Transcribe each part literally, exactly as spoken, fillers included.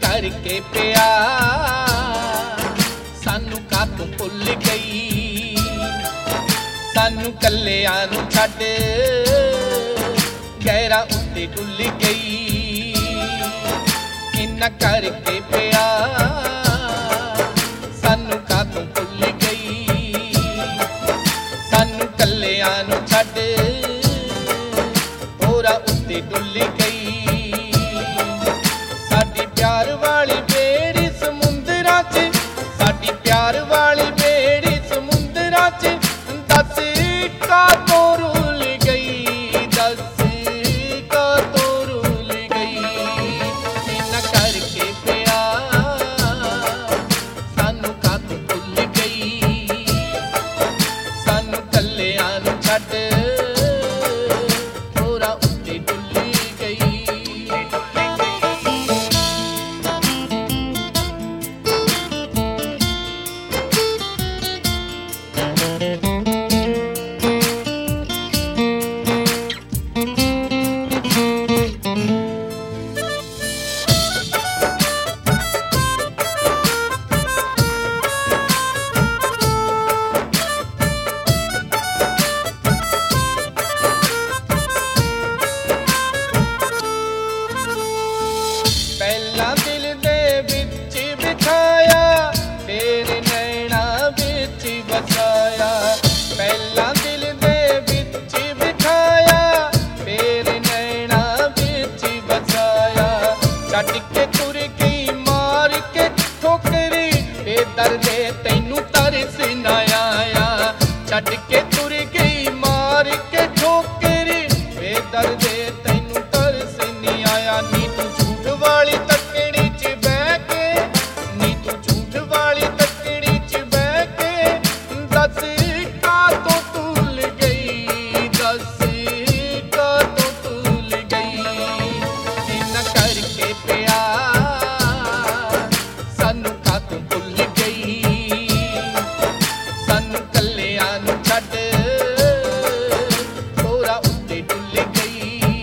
करके प्यार सानू कातों भुल गई, सानू कल्लियां नू छड्ड गैरा उत्ते डुल गई। इन्ना करके प्यार सानू कातों भुल गई, सानू कल्लियां नू छड्ड होरा उत्ते डुल गई। साडी प्यार वाली बेड़ी समुंदरां च, साडी प्यार वाली बेड़ी समुंदरां च दस कातों रुल गई, दस कातों रुल गई। इन्ना करके प्यार सानू कातों भुल गई, सानू कल्लियां नू छड्ड होरा उत्ते डुल गई। पहला दिल दे विच बिठाया, फिर नैना विच बसाया। पहला दिल दे विच बिठाया, फिर नैना विच बसाया। छड्ड के तुर गई मार के ठोकरी, बेदर्दे तैनू तरस ना आया। छड्ड के तुर गई मार के ठोकरी, बेदर्दे तैनू तरस नहीं आया। नी तू झूठ वाली तकड़ी च बह के, नी तू झूठ वाली तकड़ी च बह के दस कातों तुल गई, दस कातों तुल गई। इन्ना करके प्यार सानू कातों भुल गई, सानू कल्लियां नू छड्ड होरा उत्ते डुल गई।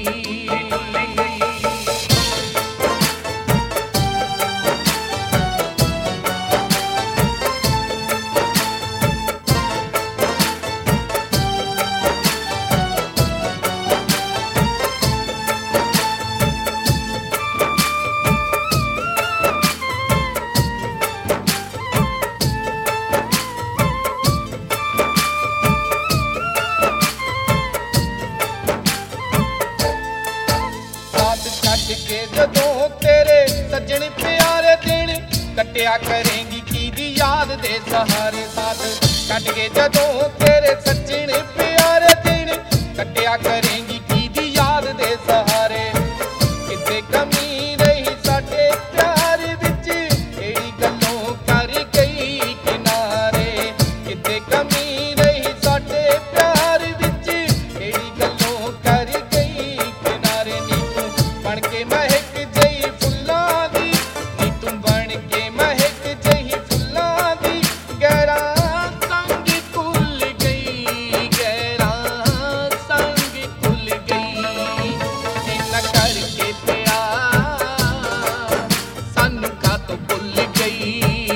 साथ छड्ड के जदों तेरे सज्जन प्यारे दिन कट्टिया करेंगी किहदी याद दे सहारे। साथ छड्ड के जदों तेरे सज्जन प्यारे दिन कट्टिया करेंगी किहदी याद दे सहारे। किते कमी रही साडे प्यार विच, केड़ी गल्लों कर गई किनारे। किते कमी रही साडे प्यार विच, केड़ी गल्लों कर गई किनारे। नी तू बन के महक जई फुल्लां दी, नी तू बन के महक जई फुल्लां दी। गैरा संग खुल गई, गैरा संग खुल गई। इन्ना करके प्यार सानू कातों भुल गई,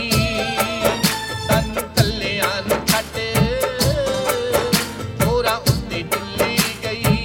सानू कल्लियां नू छड्ड होरा उत्ते डुल गई।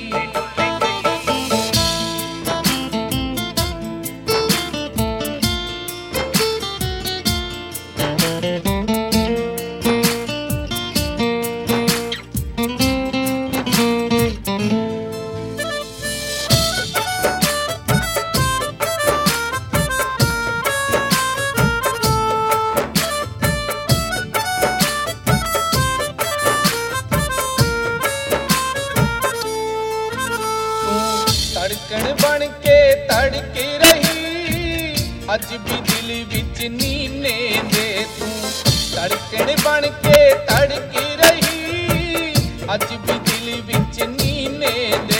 धड़कन बन के धड़की रही, अज भी दिल विच नीने दे तू। धड़कन बन के धड़की रही, अज भी दिल विच नीने दे